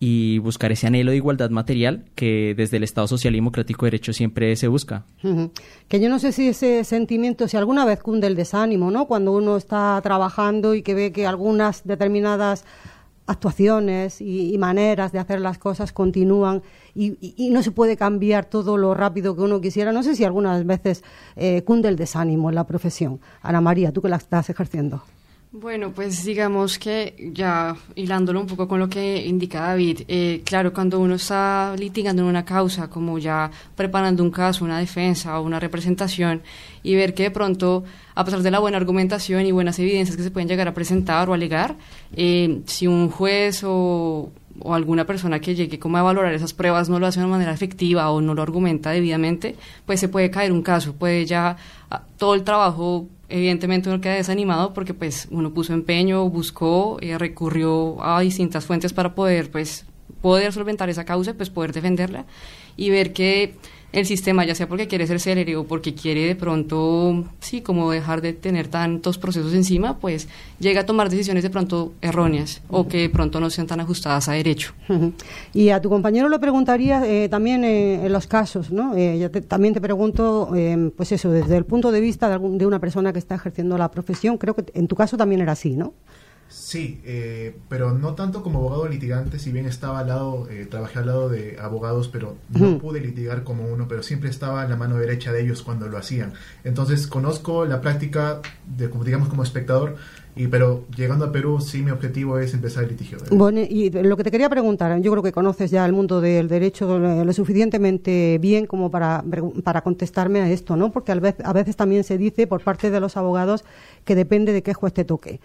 y buscar ese anhelo de igualdad material que desde el Estado Social y Democrático de Derecho siempre se busca. Uh-huh. Que yo no sé si ese sentimiento, si alguna vez cunde el desánimo, ¿no?, cuando uno está trabajando y que ve que algunas determinadas actuaciones y, y maneras de hacer las cosas continúan y, y, y no se puede cambiar todo lo rápido que uno quisiera. No sé si algunas veces eh, cunde el desánimo en la profesión. Ana María, tú que la estás ejerciendo. Bueno, pues digamos que ya hilándolo un poco con lo que indica David, eh, claro, cuando uno está litigando en una causa, como ya preparando un caso, una defensa o una representación, y ver que de pronto, a pesar de la buena argumentación y buenas evidencias que se pueden llegar a presentar o alegar, eh, si un juez o, o alguna persona que llegue como a valorar esas pruebas no lo hace de una manera efectiva o no lo argumenta debidamente, pues se puede caer un caso, puede ya a, todo el trabajo. Evidentemente uno queda desanimado porque pues uno puso empeño, buscó, eh, recurrió a distintas fuentes para poder pues poder solventar esa causa, pues poder defenderla y ver que el sistema, ya sea porque quiere ser célere o porque quiere de pronto, sí, como dejar de tener tantos procesos encima, pues llega a tomar decisiones de pronto erróneas uh-huh. o que de pronto no sean tan ajustadas a derecho. Uh-huh. Y a tu compañero le preguntaría eh, también eh, en los casos, ¿no? Eh, yo te, también te pregunto, eh, pues eso, desde el punto de vista de, algún, de una persona que está ejerciendo la profesión, creo que en tu caso también era así, ¿no? Sí, eh, pero no tanto como abogado litigante, si bien estaba al lado, eh, trabajé al lado de abogados, pero no uh-huh. pude litigar como uno, pero siempre estaba en la mano derecha de ellos cuando lo hacían. Entonces conozco la práctica, de, como digamos, como espectador, y pero llegando a Perú, sí, mi objetivo es empezar el litigio. Bueno, y lo que te quería preguntar, yo creo que conoces ya el mundo del derecho lo, lo suficientemente bien como para, para contestarme a esto, ¿no? Porque a veces, a veces también se dice por parte de los abogados que depende de qué juez te toque.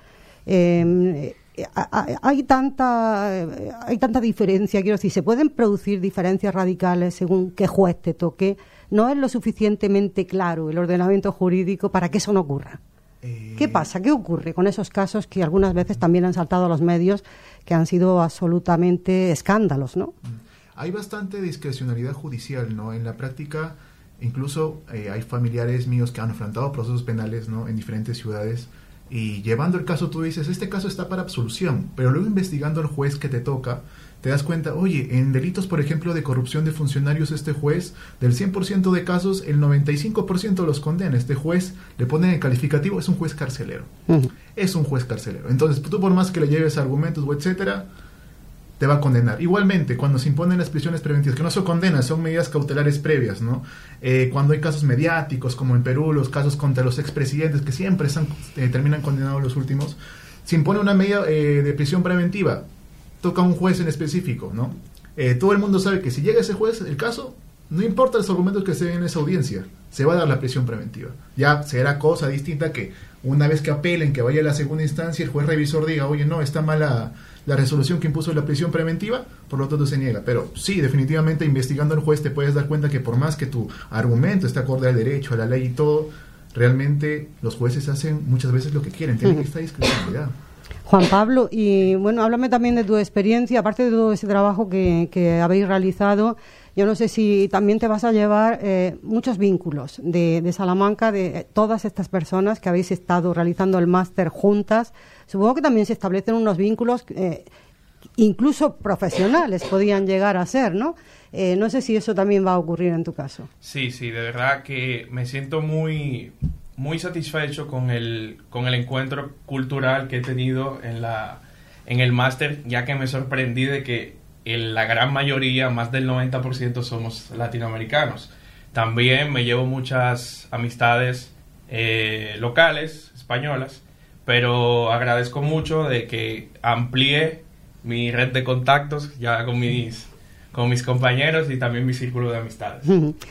Eh, hay tanta hay tanta diferencia, quiero decir, se pueden producir diferencias radicales según qué juez te toque. No es lo suficientemente claro el ordenamiento jurídico para que eso no ocurra. Eh... ¿Qué pasa? ¿Qué ocurre con esos casos que algunas veces también han saltado a los medios, que han sido absolutamente escándalos, ¿no? Hay bastante discrecionalidad judicial, ¿no? En la práctica, incluso eh, hay familiares míos que han enfrentado procesos penales, ¿no?, en diferentes ciudades. Y llevando el caso, tú dices, este caso está para absolución, pero luego investigando al juez que te toca, te das cuenta, oye, en delitos, por ejemplo, de corrupción de funcionarios, este juez, del cien por ciento de casos, el noventa y cinco por ciento los condena. Este juez, le ponen el calificativo, es un juez carcelero. Uh-huh. Es un juez carcelero. Entonces, tú por más que le lleves argumentos o etcétera, te va a condenar. Igualmente, cuando se imponen las prisiones preventivas, que no son condenas, son medidas cautelares previas, ¿no? Eh, cuando hay casos mediáticos, como en Perú, los casos contra los expresidentes, que siempre están, eh, terminan condenados los últimos, se impone una medida eh, de prisión preventiva, toca a un juez en específico, ¿no? Eh, todo el mundo sabe que si llega ese juez, el caso, no importa los argumentos que se den en esa audiencia, se va a dar la prisión preventiva. Ya será cosa distinta que una vez que apelen, que vaya a la segunda instancia, el juez revisor diga, oye, no, está mala la resolución que impuso la prisión preventiva, por lo tanto se niega. Pero sí, definitivamente investigando al juez te puedes dar cuenta que por más que tu argumento esté acorde al derecho, a la ley y todo, realmente los jueces hacen muchas veces lo que quieren, tienen esta discrecionalidad. Juan Pablo, y bueno, háblame también de tu experiencia, aparte de todo ese trabajo que, que habéis realizado. Yo no sé si también te vas a llevar eh, muchos vínculos de, de Salamanca, de todas estas personas que habéis estado realizando el máster juntas. Supongo que también se establecen unos vínculos, eh, incluso profesionales podían llegar a ser, ¿no? Eh, no sé si eso también va a ocurrir en tu caso. Sí, sí, de verdad que me siento muy, muy satisfecho con el, con el encuentro cultural que he tenido en, la, en el máster, ya que me sorprendí de que en la gran mayoría, más del noventa por ciento, somos latinoamericanos. También me llevo muchas amistades eh, locales, españolas, pero agradezco mucho de que amplié mi red de contactos ya con mis, con mis compañeros y también mi círculo de amistades.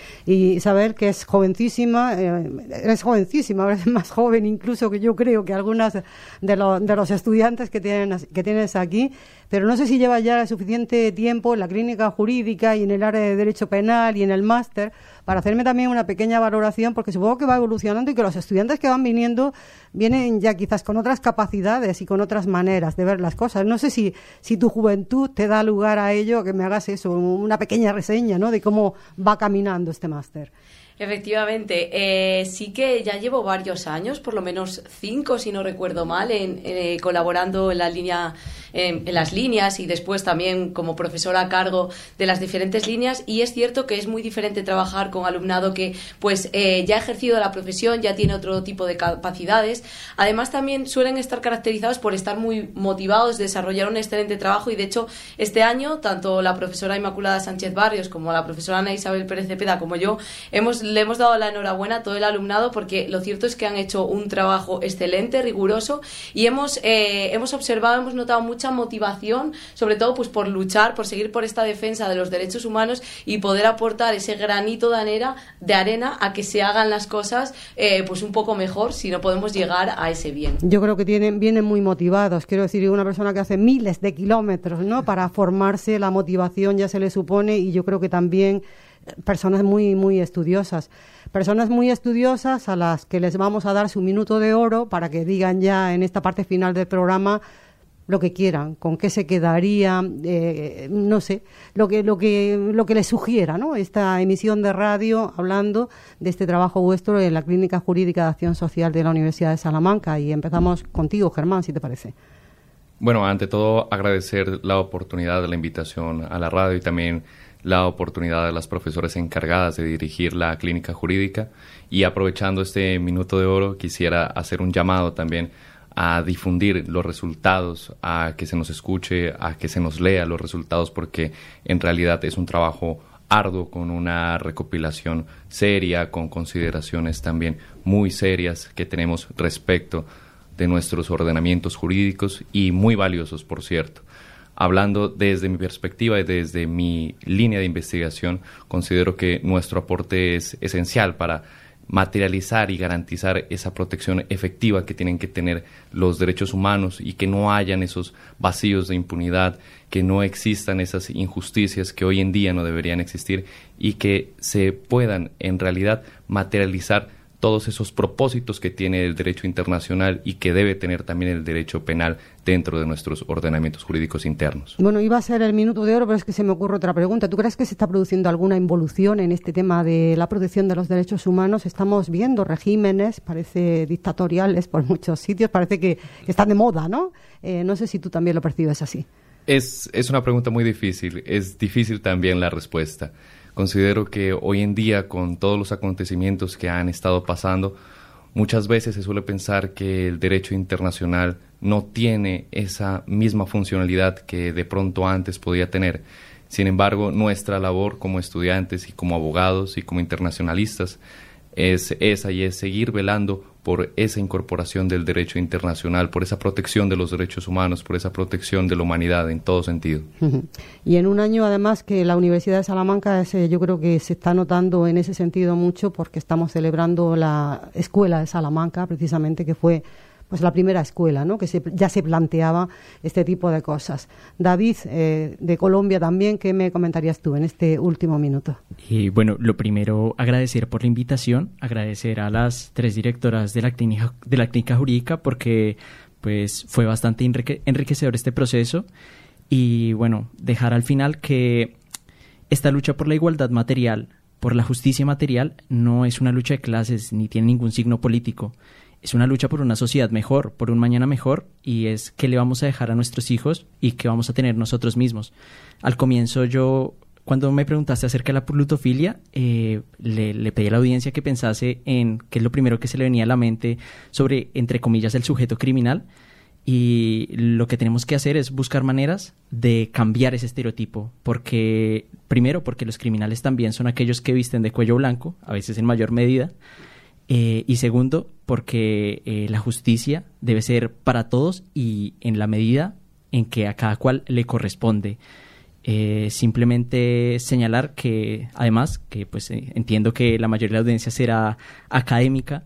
Y saber que es jovencísima, eh, eres jovencísima, eres más joven incluso que yo creo que algunas de, lo, de los estudiantes que, tienen, que tienes aquí, pero no sé si lleva ya suficiente tiempo en la clínica jurídica y en el área de derecho penal y en el máster para hacerme también una pequeña valoración, porque supongo que va evolucionando y que los estudiantes que van viniendo vienen ya quizás con otras capacidades y con otras maneras de ver las cosas. No sé si, si tu juventud te da lugar a ello, que me hagas eso, una pequeña reseña, ¿no?, de cómo va caminando este máster. Efectivamente, eh, sí que ya llevo varios años, por lo menos cinco si no recuerdo mal, en, eh, colaborando en la línea, eh, en las líneas y después también como profesora a cargo de las diferentes líneas, y es cierto que es muy diferente trabajar con alumnado que pues eh, ya ha ejercido la profesión, ya tiene otro tipo de capacidades. Además también suelen estar caracterizados por estar muy motivados, desarrollar un excelente trabajo, y de hecho este año tanto la profesora Inmaculada Sánchez Barrios como la profesora Ana Isabel Pérez Cepeda como yo hemos le hemos dado la enhorabuena a todo el alumnado, porque lo cierto es que han hecho un trabajo excelente, riguroso, y hemos eh, hemos observado, hemos notado mucha motivación, sobre todo pues por luchar, por seguir por esta defensa de los derechos humanos y poder aportar ese granito de arena, de arena a que se hagan las cosas eh, pues un poco mejor, si no podemos llegar a ese bien. Yo creo que tienen vienen muy motivados, quiero decir, una persona que hace miles de kilómetros, ¿no?, para formarse, la motivación ya se le supone, y yo creo que también personas muy muy estudiosas, personas muy estudiosas a las que les vamos a dar su minuto de oro para que digan ya en esta parte final del programa lo que quieran, con qué se quedaría, eh, no sé, lo que lo que lo que les sugiera, ¿no?, esta emisión de radio hablando de este trabajo vuestro en la Clínica Jurídica de Acción Social de la Universidad de Salamanca. Y empezamos contigo, Germán, si te parece. Bueno, ante todo agradecer la oportunidad de la invitación a la radio y también la oportunidad de las profesoras encargadas de dirigir la clínica jurídica, y aprovechando este minuto de oro quisiera hacer un llamado también a difundir los resultados, a que se nos escuche, a que se nos lea los resultados, porque en realidad es un trabajo arduo, con una recopilación seria, con consideraciones también muy serias que tenemos respecto de nuestros ordenamientos jurídicos, y muy valiosos, por cierto. Hablando desde mi perspectiva y desde mi línea de investigación, considero que nuestro aporte es esencial para materializar y garantizar esa protección efectiva que tienen que tener los derechos humanos, y que no hayan esos vacíos de impunidad, que no existan esas injusticias que hoy en día no deberían existir, y que se puedan en realidad materializar todos esos propósitos que tiene el derecho internacional y que debe tener también el derecho penal dentro de nuestros ordenamientos jurídicos internos. Bueno, iba a ser el minuto de oro, pero es que se me ocurre otra pregunta. ¿Tú crees que se está produciendo alguna involución en este tema de la protección de los derechos humanos? Estamos viendo regímenes, parece dictatoriales por muchos sitios, parece que están de moda, ¿no? Eh, no sé si tú también lo percibes así. Es, es una pregunta muy difícil, es difícil también la respuesta. Considero que hoy en día, con todos los acontecimientos que han estado pasando, muchas veces se suele pensar que el derecho internacional no tiene esa misma funcionalidad que de pronto antes podía tener. Sin embargo, nuestra labor como estudiantes y como abogados y como internacionalistas es esa, y es seguir velando por esa incorporación del derecho internacional, por esa protección de los derechos humanos, por esa protección de la humanidad en todo sentido. Y en un año, además, que la Universidad de Salamanca, es, yo creo que se está notando en ese sentido mucho, porque estamos celebrando la Escuela de Salamanca, precisamente, que fue pues la primera escuela, ¿no?, que se, ya se planteaba este tipo de cosas. David, eh, de Colombia también, ¿qué me comentarías tú en este último minuto? Y bueno, lo primero, agradecer por la invitación, agradecer a las tres directoras de la clínica, de la clínica jurídica, porque pues fue bastante enrique, enriquecedor este proceso, y bueno, dejar al final que esta lucha por la igualdad material, por la justicia material, no es una lucha de clases ni tiene ningún signo político. Es una lucha por una sociedad mejor, por un mañana mejor, y es qué le vamos a dejar a nuestros hijos y qué vamos a tener nosotros mismos. Al comienzo yo, cuando me preguntaste acerca de la plutofilia, eh, le, le pedí a la audiencia que pensase en qué es lo primero que se le venía a la mente sobre, entre comillas, el sujeto criminal, y lo que tenemos que hacer es buscar maneras de cambiar ese estereotipo, porque primero porque los criminales también son aquellos que visten de cuello blanco, a veces en mayor medida, Eh, y segundo, porque eh, la justicia debe ser para todos y en la medida en que a cada cual le corresponde. Eh, simplemente señalar que, además, que pues eh, entiendo que la mayoría de la audiencia será académica,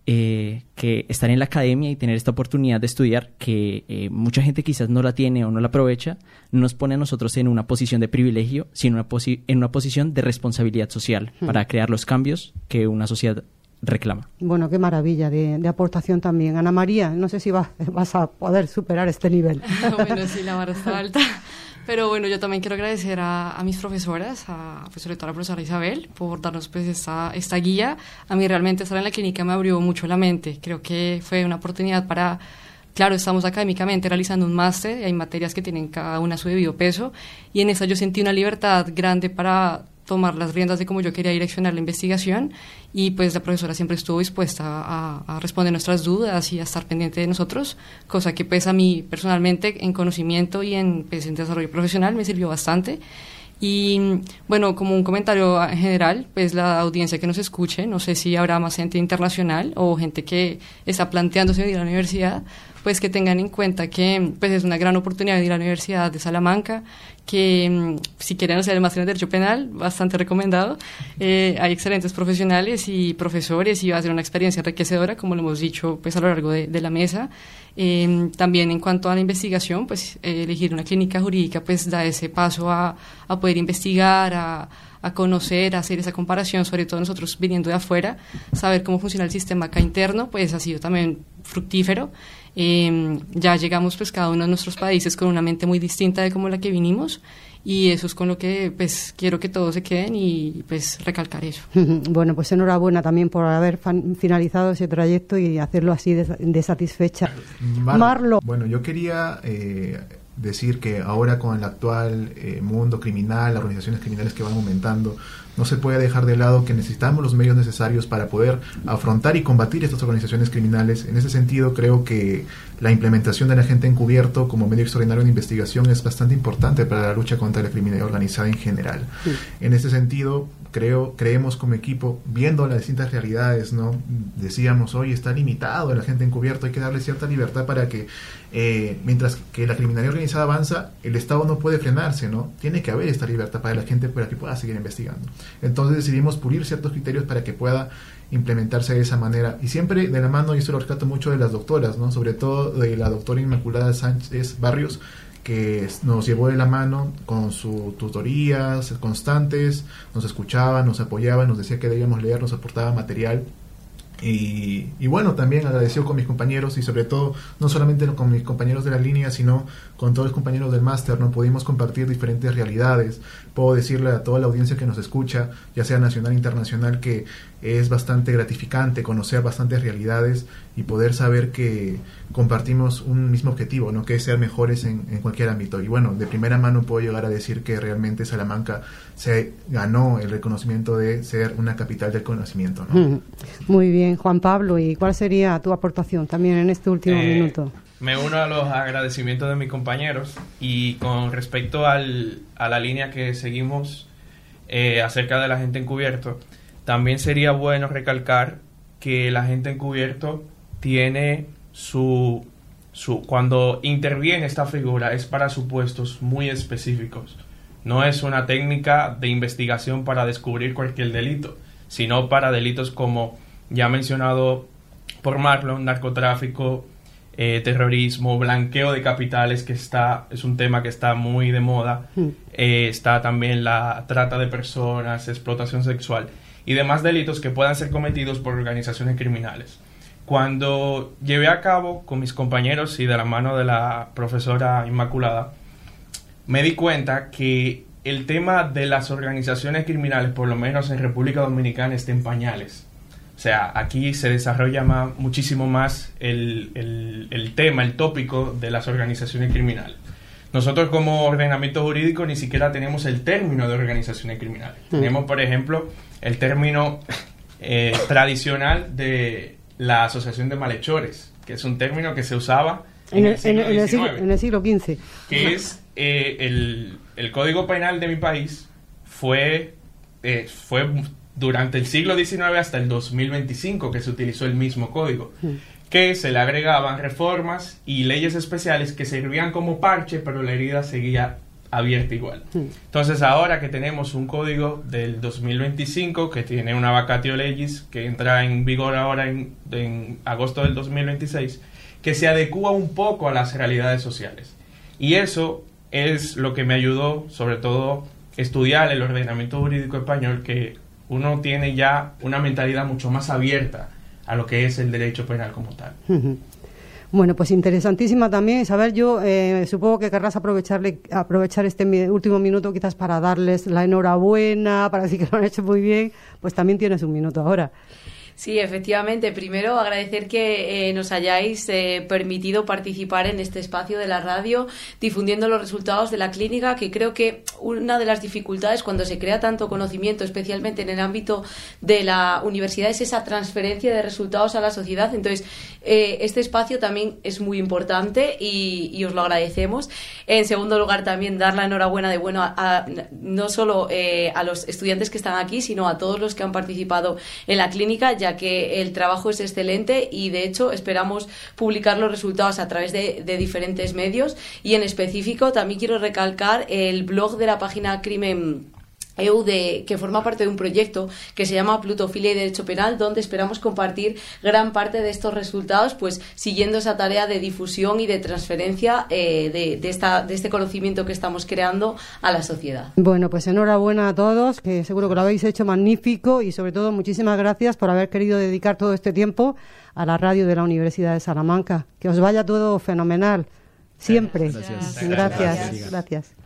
eh, que estar en la academia y tener esta oportunidad de estudiar, que eh, mucha gente quizás no la tiene o no la aprovecha, no nos pone a nosotros en una posición de privilegio, sino una posi- en una posición de responsabilidad social hmm. para crear los cambios que una sociedad reclama. Bueno, qué maravilla de, de aportación también. Ana María, no sé si vas, vas a poder superar este nivel. Bueno, sí, la barra está alta. Pero bueno, yo también quiero agradecer a, a mis profesoras, a, pues, sobre todo a la profesora Isabel, por darnos pues esta, esta guía. A mí realmente estar en la clínica me abrió mucho la mente. Creo que fue una oportunidad para... Claro, estamos académicamente realizando un máster y hay materias que tienen cada una su debido peso, y en esa yo sentí una libertad grande para tomar las riendas de cómo yo quería direccionar la investigación, y pues la profesora siempre estuvo dispuesta a, a responder nuestras dudas y a estar pendiente de nosotros, cosa que pues a mí personalmente en conocimiento y en, pues, en desarrollo profesional me sirvió bastante. Y bueno, como un comentario en general, pues la audiencia que nos escuche, no sé si habrá más gente internacional o gente que está planteándose ir a la universidad, pues que tengan en cuenta que pues es una gran oportunidad de ir a la Universidad de Salamanca, que si quieren hacer el máster en Derecho Penal, bastante recomendado. Eh, hay excelentes profesionales y profesores, y va a ser una experiencia enriquecedora, como lo hemos dicho pues a lo largo de, de la mesa. Eh, también en cuanto a la investigación, pues eh, elegir una clínica jurídica pues da ese paso a, a poder investigar, a, a conocer, a hacer esa comparación, sobre todo nosotros viniendo de afuera, saber cómo funciona el sistema acá interno, pues ha sido también fructífero. Eh, ya llegamos pues cada uno de nuestros países con una mente muy distinta de como la que vinimos, y eso es con lo que pues quiero que todos se queden, y pues recalcar eso. Bueno, pues enhorabuena también por haber fan- finalizado ese trayecto y hacerlo así de, de satisfecha. Mar- Marlo. Bueno, yo quería eh, decir que ahora con el actual eh, mundo criminal, las organizaciones criminales que van aumentando, no se puede dejar de lado que necesitamos los medios necesarios para poder afrontar y combatir estas organizaciones criminales. En ese sentido, creo que la implementación del agente encubierto como medio extraordinario de investigación es bastante importante para la lucha contra la criminalidad organizada en general. Sí. En ese sentido, creo, creemos como equipo, viendo las distintas realidades, ¿no? Decíamos, hoy está limitado el agente encubierto, hay que darle cierta libertad para que, eh, mientras que la criminalidad organizada avanza, el Estado no puede frenarse, ¿no? Tiene que haber esta libertad para la gente para que pueda seguir investigando. Entonces decidimos pulir ciertos criterios para que pueda implementarse de esa manera, y siempre de la mano, y esto lo rescato mucho de las doctoras, ¿no? Sobre todo de la doctora Inmaculada Sánchez Barrios, que nos llevó de la mano con sus tutorías constantes, nos escuchaba, nos apoyaba, nos decía que debíamos leer, nos aportaba material. Y, y bueno, también agradecido con mis compañeros, y sobre todo no solamente con mis compañeros de la línea, sino con todos los compañeros del máster, ¿no? Pudimos compartir diferentes realidades. Puedo decirle a toda la audiencia que nos escucha, ya sea nacional e internacional, que es bastante gratificante conocer bastantes realidades y poder saber que compartimos un mismo objetivo, ¿no? Que es ser mejores en, en cualquier ámbito. Y bueno, de primera mano puedo llegar a decir que realmente Salamanca se ganó el reconocimiento de ser una capital del conocimiento, ¿no? Muy bien, Juan Pablo, ¿y cuál sería tu aportación también en este último eh, minuto? me uno a los agradecimientos de mis compañeros y con respecto al, a la línea que seguimos eh, acerca de la gente encubierto, también sería bueno recalcar que la gente encubierto tiene su, su... Cuando interviene esta figura es para supuestos muy específicos. No es una técnica de investigación para descubrir cualquier delito, sino para delitos como ya mencionado por Marlon, narcotráfico, eh, terrorismo, blanqueo de capitales, que está es un tema que está muy de moda, mm. eh, está también la trata de personas, explotación sexual y demás delitos que puedan ser cometidos por organizaciones criminales. Cuando llevé a cabo con mis compañeros y de la mano de la profesora Inmaculada, me di cuenta que el tema de las organizaciones criminales, por lo menos en República Dominicana, está en pañales. O sea, aquí se desarrolla más, muchísimo más el, el, el tema, el tópico de las organizaciones criminales. Nosotros como ordenamiento jurídico ni siquiera tenemos el término de organizaciones criminales. Mm. Tenemos, por ejemplo, el término eh, tradicional de la asociación de malhechores, que es un término que se usaba en, en, el, siglo en, el, siglo, en el siglo quince. Que es eh, el, el Código Penal de mi país fue, eh, fue durante el siglo diecinueve hasta el dos mil veinticinco que se utilizó el mismo código, mm. que se le agregaban reformas y leyes especiales que servían como parche, pero la herida seguía abierta igual. Mm. Entonces, ahora que tenemos un código del dos mil veinticinco que tiene una vacatio legis que entra en vigor ahora en, en agosto del dos mil veintiséis, que se adecúa un poco a las realidades sociales. Y eso es lo que me ayudó, sobre todo, estudiar el ordenamiento jurídico español, que uno tiene ya una mentalidad mucho más abierta a lo que es el derecho penal como tal. Uh-huh. Bueno, pues interesantísima también. Isabel, yo eh, supongo que querrás aprovecharle, aprovechar este mi, último minuto quizás para darles la enhorabuena, para decir que lo han hecho muy bien. Pues también tienes un minuto ahora. Sí, efectivamente. Primero, agradecer que eh, nos hayáis eh, permitido participar en este espacio de la radio, difundiendo los resultados de la clínica, que creo que una de las dificultades cuando se crea tanto conocimiento, especialmente en el ámbito de la universidad, es esa transferencia de resultados a la sociedad. Entonces, eh, este espacio también es muy importante y, y os lo agradecemos. En segundo lugar, también dar la enhorabuena de bueno a, a, no solo eh, a los estudiantes que están aquí, sino a todos los que han participado en la clínica, ya que el trabajo es excelente y de hecho esperamos publicar los resultados a través de, de diferentes medios. Y en específico también quiero recalcar el blog de la página Crimen E U, de, que forma parte de un proyecto que se llama Plutofilia y Derecho Penal, donde esperamos compartir gran parte de estos resultados, pues siguiendo esa tarea de difusión y de transferencia eh, de, de, esta, de este conocimiento que estamos creando a la sociedad. Bueno, pues enhorabuena a todos, que seguro que lo habéis hecho magnífico, y sobre todo muchísimas gracias por haber querido dedicar todo este tiempo a la radio de la Universidad de Salamanca. Que os vaya todo fenomenal, siempre. Gracias. Gracias. Gracias. Gracias.